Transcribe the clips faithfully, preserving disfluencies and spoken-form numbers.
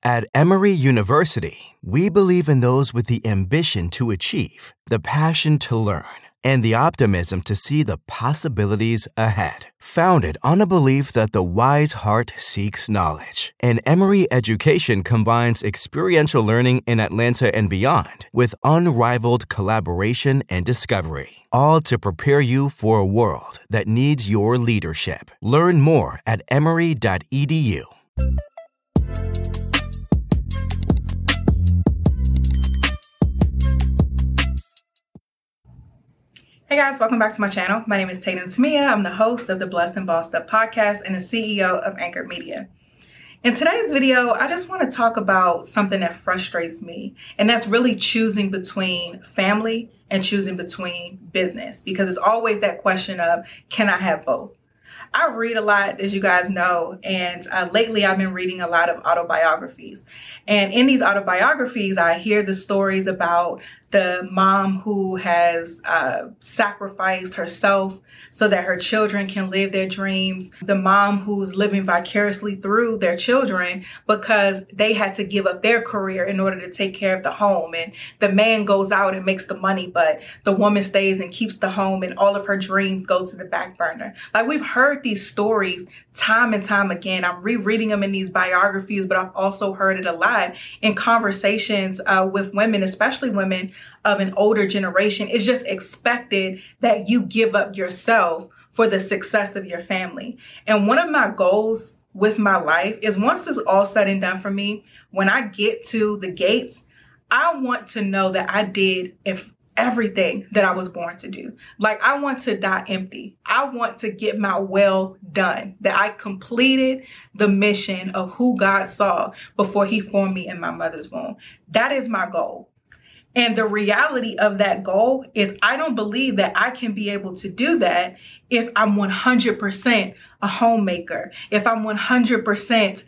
At Emory University, we believe in those with the ambition to achieve, the passion to learn, and the optimism to see the possibilities ahead. Founded on a belief that the wise heart seeks knowledge, and Emory education combines experiential learning in Atlanta and beyond with unrivaled collaboration and discovery, all to prepare you for a world that needs your leadership. Learn more at emory dot e d u. Hey guys, welcome back to my channel. My name is Tatum Tamia. I'm the host of the Blessed and Bossed Up podcast and the C E O of Anchor Media. In today's video, I just want to talk about something that frustrates me, and that's really choosing between family and choosing between business, because it's always that question of, can I have both? I read a lot, as you guys know, and uh, lately I've been reading a lot of autobiographies. And in these autobiographies, I hear the stories about the mom who has uh, sacrificed herself so that her children can live their dreams. The mom who's living vicariously through their children because they had to give up their career in order to take care of the home. And the man goes out and makes the money, but the woman stays and keeps the home, and all of her dreams go to the back burner. Like, we've heard these stories time and time again. I'm rereading them in these biographies, but I've also heard it a lot in conversations uh, with women, especially women of an older generation. It's just expected that you give up yourself for the success of your family. And one of my goals with my life is, once it's all said and done for me, when I get to the gates, I want to know that I did if everything that I was born to do. Like, I want to die empty. I want to get my well done, that I completed the mission of who God saw before he formed me in my mother's womb. That is my goal. And the reality of that goal is, I don't believe that I can be able to do that if I'm one hundred percent a homemaker, if I'm one hundred percent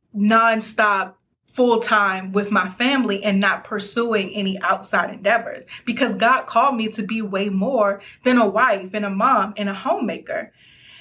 nonstop full-time with my family and not pursuing any outside endeavors, because God called me to be way more than a wife and a mom and a homemaker.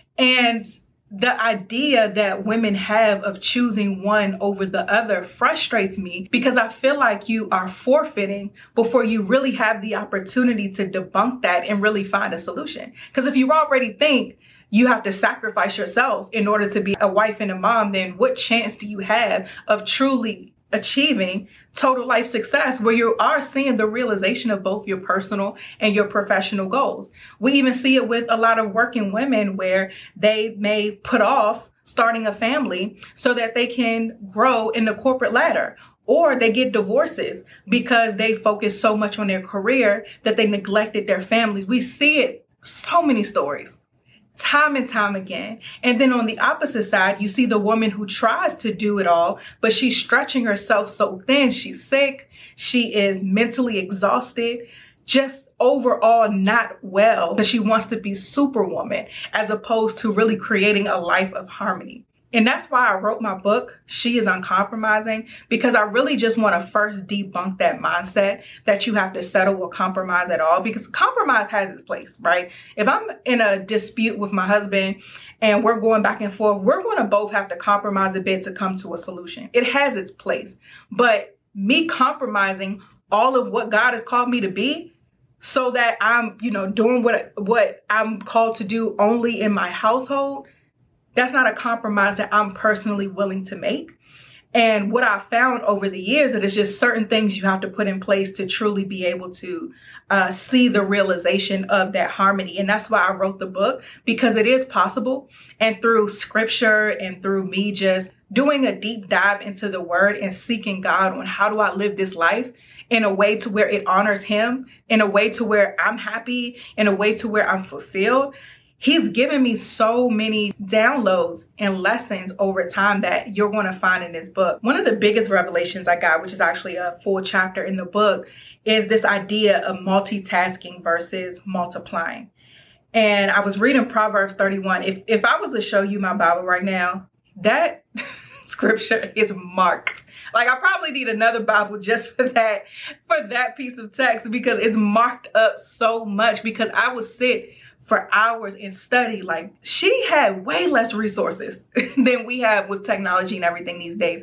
And the idea that women have of choosing one over the other frustrates me, because I feel like you are forfeiting before you really have the opportunity to debunk that and really find a solution. Because if you already think you have to sacrifice yourself in order to be a wife and a mom, then what chance do you have of truly achieving total life success, where you are seeing the realization of both your personal and your professional goals? We even see it with a lot of working women, where they may put off starting a family so that they can grow in the corporate ladder, or they get divorces because they focus so much on their career that they neglected their families. We see it, so many stories, time and time again. And then on the opposite side, you see the woman who tries to do it all, but she's stretching herself so thin. She's sick. She is mentally exhausted, just overall not well, because she wants to be superwoman as opposed to really creating a life of harmony. And that's why I wrote my book, She is Uncompromising, because I really just want to first debunk that mindset that you have to settle or compromise at all, because compromise has its place, right? If I'm in a dispute with my husband and we're going back and forth, we're going to both have to compromise a bit to come to a solution. It has its place. But me compromising all of what God has called me to be so that I'm, you know, doing what, what I'm called to do only in my household, that's not a compromise that I'm personally willing to make. And what I found over the years, that it's just certain things you have to put in place to truly be able to uh, see the realization of that harmony. And that's why I wrote the book, because it is possible. And through scripture and through me just doing a deep dive into the word and seeking God on how do I live this life in a way to where it honors him, in a way to where I'm happy, in a way to where I'm fulfilled, he's given me so many downloads and lessons over time that you're going to find in this book. One of the biggest revelations I got, which is actually a full chapter in the book, is this idea of multitasking versus multiplying. And I was reading Proverbs thirty-one. If, if I was to show you my Bible right now, that scripture is marked. Like, I probably need another Bible just for that, for that piece of text, because it's marked up so much, because I would sit for hours and study. Like, she had way less resources than we have with technology and everything these days.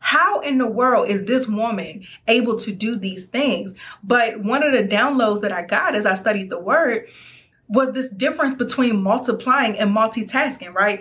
How in the world is this woman able to do these things? But one of the downloads that I got as I studied the word was this difference between multiplying and multitasking, right?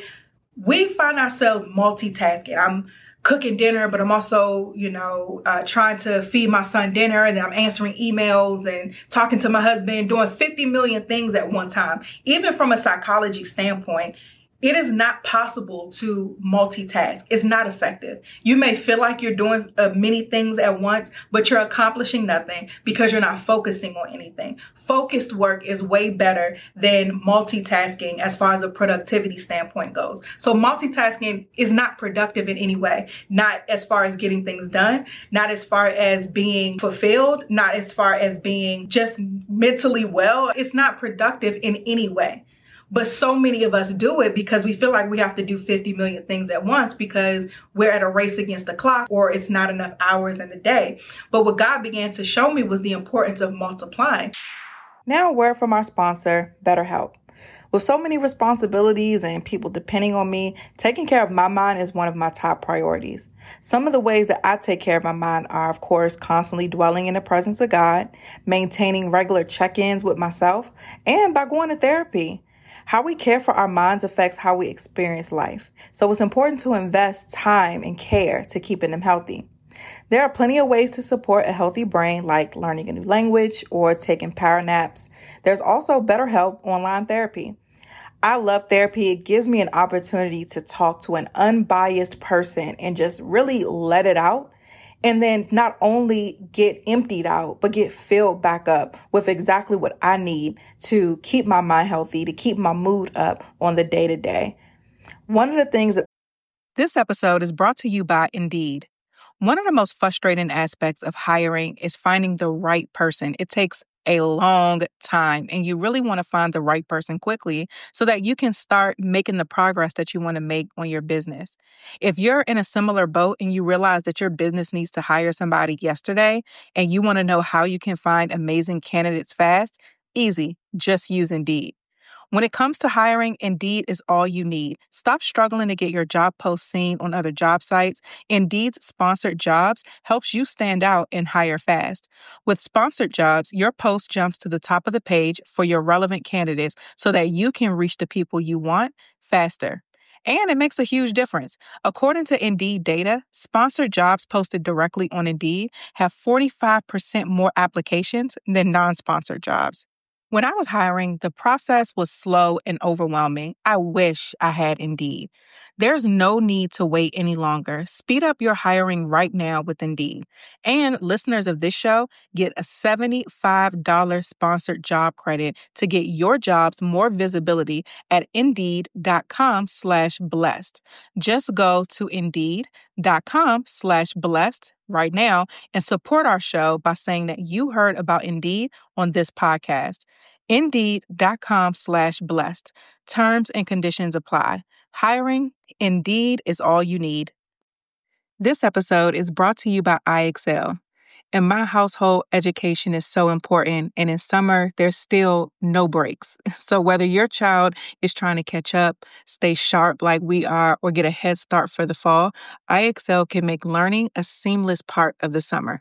We find ourselves multitasking. I'm cooking dinner, but I'm also, you know, uh, trying to feed my son dinner, and then I'm answering emails and talking to my husband, doing fifty million things at one time. Even from a psychology standpoint, it is not possible to multitask. It's not effective. You may feel like you're doing uh, many things at once, but you're accomplishing nothing because you're not focusing on anything. Focused work is way better than multitasking as far as a productivity standpoint goes. So multitasking is not productive in any way, not as far as getting things done, not as far as being fulfilled, not as far as being just mentally well. It's not productive in any way. But so many of us do it because we feel like we have to do fifty million things at once because we're at a race against the clock, or it's not enough hours in the day. But what God began to show me was the importance of multiplying. Now a word from our sponsor, BetterHelp. With so many responsibilities and people depending on me, taking care of my mind is one of my top priorities. Some of the ways that I take care of my mind are, of course, constantly dwelling in the presence of God, maintaining regular check-ins with myself, and by going to therapy. How we care for our minds affects how we experience life. So it's important to invest time and care to keeping them healthy. There are plenty of ways to support a healthy brain, like learning a new language or taking power naps. There's also BetterHelp online therapy. I love therapy. It gives me an opportunity to talk to an unbiased person and just really let it out. And then not only get emptied out, but get filled back up with exactly what I need to keep my mind healthy, to keep my mood up on the day to day. One of the things that This episode is brought to you by Indeed. One of the most frustrating aspects of hiring is finding the right person. It takes a long time, and you really want to find the right person quickly so that you can start making the progress that you want to make on your business. If you're in a similar boat and you realize that your business needs to hire somebody yesterday and you want to know how you can find amazing candidates fast, easy, just use Indeed. When it comes to hiring, Indeed is all you need. Stop struggling to get your job post seen on other job sites. Indeed's sponsored jobs helps you stand out and hire fast. With sponsored jobs, your post jumps to the top of the page for your relevant candidates so that you can reach the people you want faster. And it makes a huge difference. According to Indeed data, sponsored jobs posted directly on Indeed have forty-five percent more applications than non-sponsored jobs. When I was hiring, the process was slow and overwhelming. I wish I had Indeed. There's no need to wait any longer. Speed up your hiring right now with Indeed. And listeners of this show get a seventy-five dollars sponsored job credit to get your jobs more visibility at Indeed.com slash blessed. Just go to Indeed.com slash blessed right now and support our show by saying that you heard about Indeed on this podcast. Indeed.com slash blessed. Terms and conditions apply. Hiring, Indeed is all you need. This episode is brought to you by I Excel. In my household, education is so important, and in summer, there's still no breaks. So whether your child is trying to catch up, stay sharp like we are, or get a head start for the fall, I Excel can make learning a seamless part of the summer.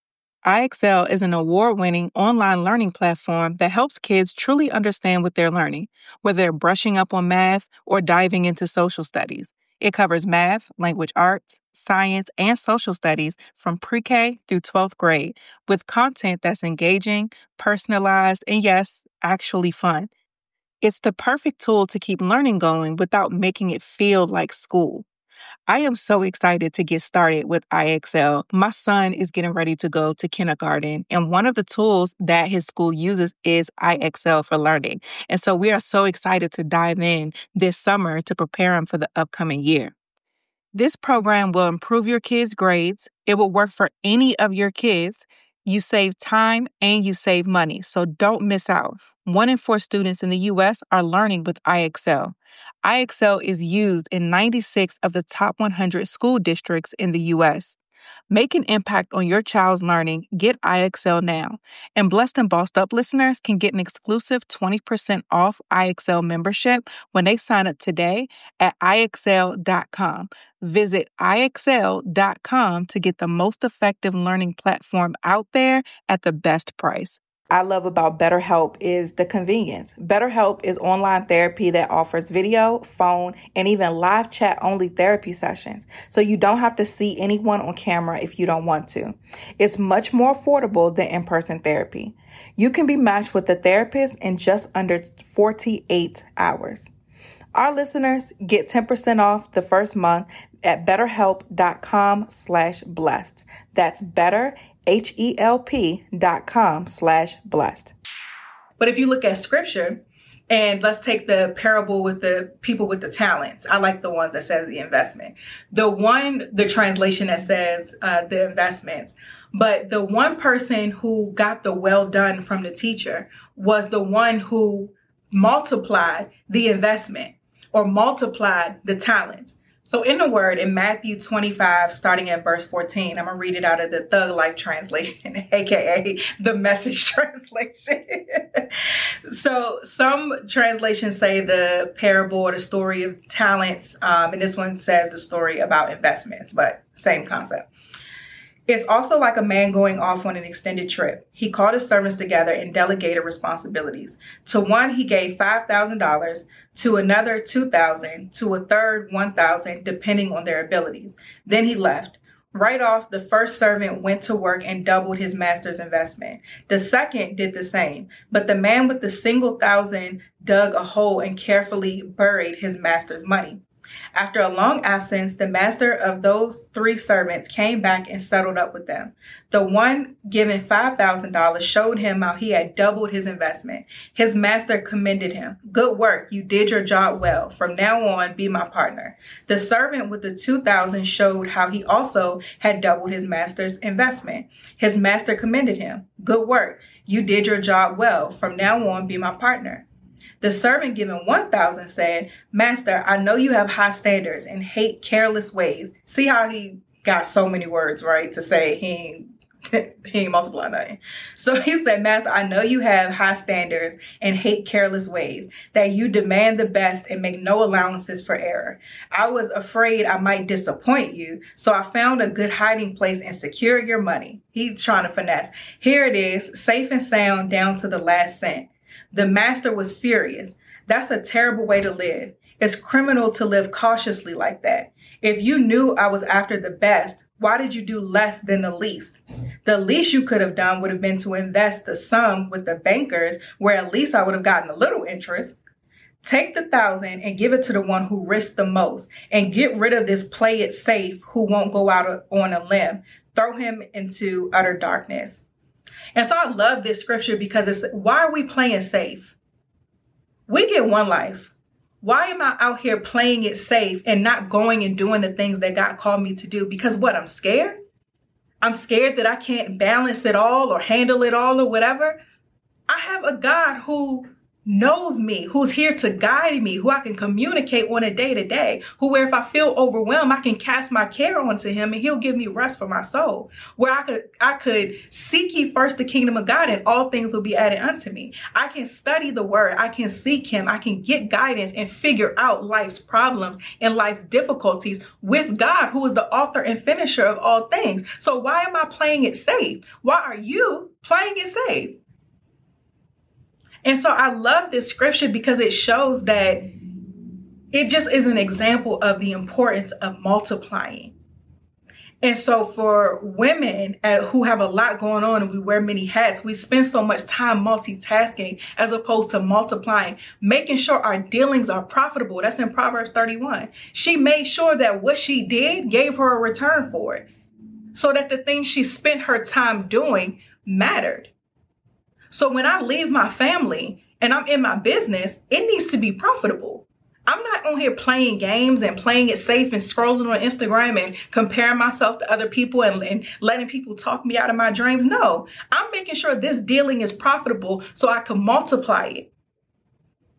I Excel is an award-winning online learning platform that helps kids truly understand what they're learning, whether they're brushing up on math or diving into social studies. It covers math, language arts, science, and social studies from pre-K through twelfth grade with content that's engaging, personalized, and yes, actually fun. It's the perfect tool to keep learning going without making it feel like school. I am so excited to get started with I Excel. My son is getting ready to go to kindergarten, and one of the tools that his school uses is I Excel for Learning. And so we are so excited to dive in this summer to prepare him for the upcoming year. This program will improve your kids' grades. It will work for any of your kids. You save time and you save money, so don't miss out. One in four students in the U S are learning with I Excel. I Excel is used in ninety-six of the top one hundred school districts in the U S. Make an impact on your child's learning. Get I X L now. And Blessed and Bossed Up listeners can get an exclusive twenty percent off I X L membership when they sign up today at I X L dot com. Visit I X L dot com to get the most effective learning platform out there at the best price. I love about BetterHelp is the convenience. BetterHelp is online therapy that offers video, phone, and even live chat only therapy sessions. So you don't have to see anyone on camera if you don't want to. It's much more affordable than in-person therapy. You can be matched with a therapist in just under forty-eight hours. Our listeners get ten percent off the first month at betterhelp.com slash blessed. That's better, H-E-L-P dot com slash blessed. But if you look at scripture, and let's take the parable with the people with the talents. I like the ones that says the investment. The one, the translation that says uh, the investments. But the one person who got the well done from the teacher was the one who multiplied the investment or multiplied the talents. So in the word, in Matthew twenty-five, starting at verse fourteen, I'm going to read it out of the Thug Life translation, a k a the Message translation. So some translations say the parable or the story of talents, um, and this one says the story about investments, but same concept. It's also like a man going off on an extended trip. He called his servants together and delegated responsibilities. To one, he gave five thousand dollars, to another two thousand dollars, to a third one thousand dollars, depending on their abilities. Then he left. Right off, the first servant went to work and doubled his master's investment. The second did the same, but the man with the single thousand dug a hole and carefully buried his master's money. After a long absence, the master of those three servants came back and settled up with them. The one given five thousand dollars showed him how he had doubled his investment. His master commended him. Good work. You did your job well. From now on, be my partner. The servant with the two thousand dollars showed how he also had doubled his master's investment. His master commended him. Good work. You did your job well. From now on, be my partner. The servant given one thousand dollars said, Master, I know you have high standards and hate careless ways. See how he got so many words, right, to say he ain't, he ain't multiply nothing. So he said, Master, I know you have high standards and hate careless ways, that you demand the best and make no allowances for error. I was afraid I might disappoint you, so I found a good hiding place and secured your money. He's trying to finesse. Here it is, safe and sound down to the last cent. The master was furious. That's a terrible way to live. It's criminal to live cautiously like that. If you knew I was after the best, why did you do less than the least? The least you could have done would have been to invest the sum with the bankers, where at least I would have gotten a little interest. Take the thousand and give it to the one who risked the most, and get rid of this play it safe who won't go out on a limb. Throw him into utter darkness. And so I love this scripture because it's, why are we playing safe? We get one life. Why am I out here playing it safe and not going and doing the things that God called me to do? Because what, I'm scared? I'm scared that I can't balance it all or handle it all or whatever. I have a God who knows me, who's here to guide me, who I can communicate on a day to day, who where if I feel overwhelmed, I can cast my care onto him and he'll give me rest for my soul. Where I could, I could seek ye first the kingdom of God and all things will be added unto me. I can study the word. I can seek him. I can get guidance and figure out life's problems and life's difficulties with God, who is the author and finisher of all things. So why am I playing it safe? Why are you playing it safe? And so I love this scripture because it shows that it just is an example of the importance of multiplying. And so for women uh, who have a lot going on and we wear many hats, we spend so much time multitasking as opposed to multiplying, making sure our dealings are profitable. That's in Proverbs thirty-one. She made sure that what she did gave her a return for it, so that the things she spent her time doing mattered. So when I leave my family and I'm in my business, it needs to be profitable. I'm not on here playing games and playing it safe and scrolling on Instagram and comparing myself to other people and, and letting people talk me out of my dreams. No, I'm making sure this dealing is profitable so I can multiply it.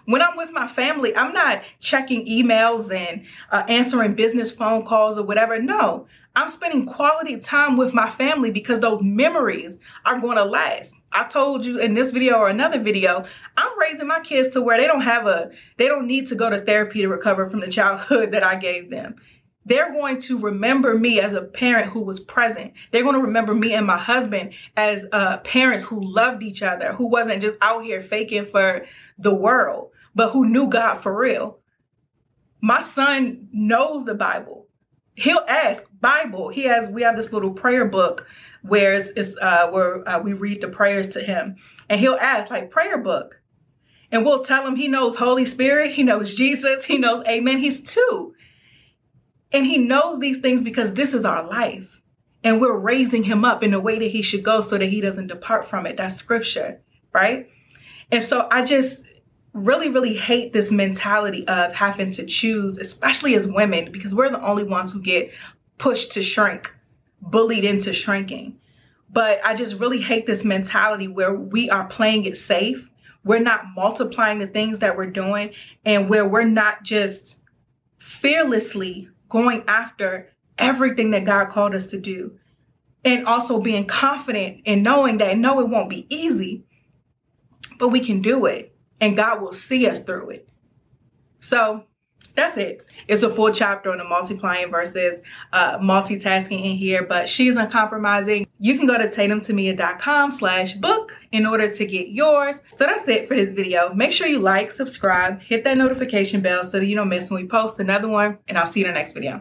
When I'm with my family, I'm not checking emails and uh, answering business phone calls or whatever. No, I'm spending quality time with my family because those memories are going to last. I told you in this video or another video, I'm raising my kids to where they don't have a, they don't need to go to therapy to recover from the childhood that I gave them. They're going to remember me as a parent who was present. They're going to remember me and my husband as uh, parents who loved each other, who wasn't just out here faking for the world, but who knew God for real. My son knows the Bible. He'll ask Bible. He has, we have this little prayer book where it's, it's uh, where uh, we read the prayers to him, and he'll ask like prayer book, and we'll tell him he knows Holy Spirit, he knows Jesus, he knows Amen. He's two, and he knows these things because this is our life, and we're raising him up in the way that he should go so that he doesn't depart from it. That's scripture, right? And so I just really, really hate this mentality of having to choose, especially as women, because we're the only ones who get pushed to shrink, bullied into shrinking. But I just really hate this mentality where we are playing it safe. We're not multiplying the things that we're doing, and where we're not just fearlessly going after everything that God called us to do. And also being confident in knowing that no, it won't be easy, but we can do it. And God will see us through it. So that's it. It's a full chapter on the multiplying versus uh, multitasking in here, but She's Uncompromising. You can go to tatumtemia.com slash book in order to get yours. So that's it for this video. Make sure you like, subscribe, hit that notification bell so that you don't miss when we post another one, and I'll see you in the next video.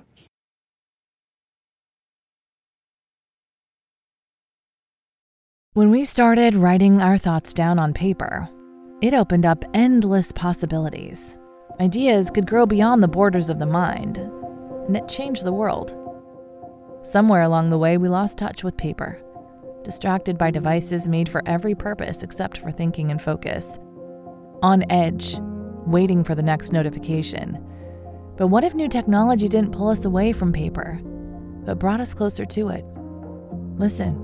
When we started writing our thoughts down on paper, it opened up endless possibilities. Ideas could grow beyond the borders of the mind, and it changed the world. Somewhere along the way, we lost touch with paper, distracted by devices made for every purpose except for thinking and focus. On edge, waiting for the next notification. But what if new technology didn't pull us away from paper, but brought us closer to it? Listen.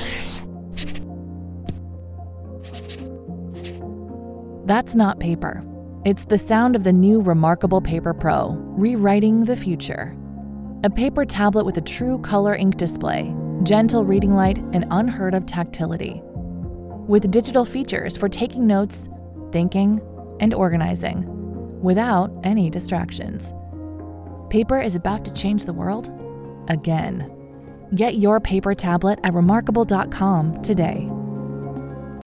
That's not paper. It's the sound of the new Remarkable Paper Pro, rewriting the future. A paper tablet with a true color ink display, gentle reading light, and unheard of tactility. With digital features for taking notes, thinking, and organizing, without any distractions. Paper is about to change the world again. Get your paper tablet at remarkable dot com today.